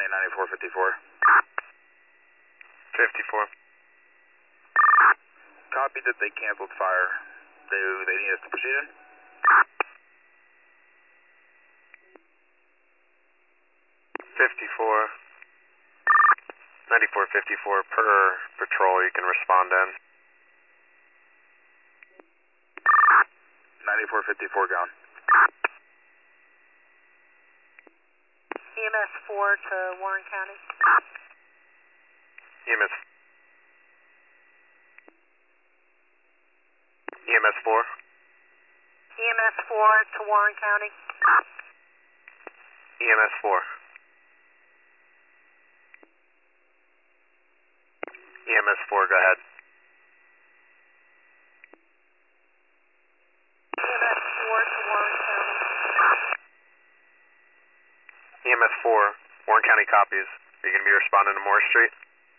9454. 54. Copy that they canceled fire. Do they need us to proceed in? $54. 9454 per patrol, you can respond in. 9454 gone. EMS 4 to Warren County. EMS 4. EMS 4 to Warren County. EMS 4. EMS 4, go ahead. EMS 4 to Warren County. EMS 4, Warren County copies. Are you going to be responding to Moore Street?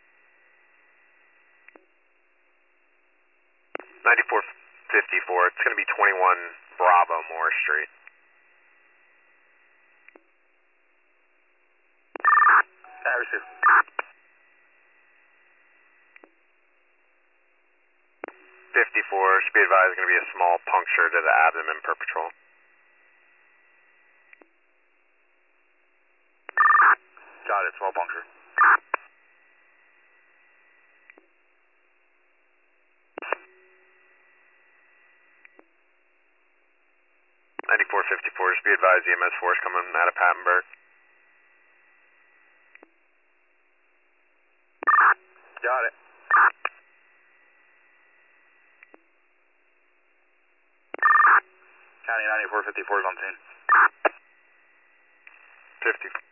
9454, it's going to be 21 Bravo Moore Street. I receive. 54, should be advised, going to be a small puncture to the abdomen per patrol. Got it, small puncture. 9454, just be advised EMS 4 is coming out of Pattenberg. Got it. County 9454 is on scene. 50.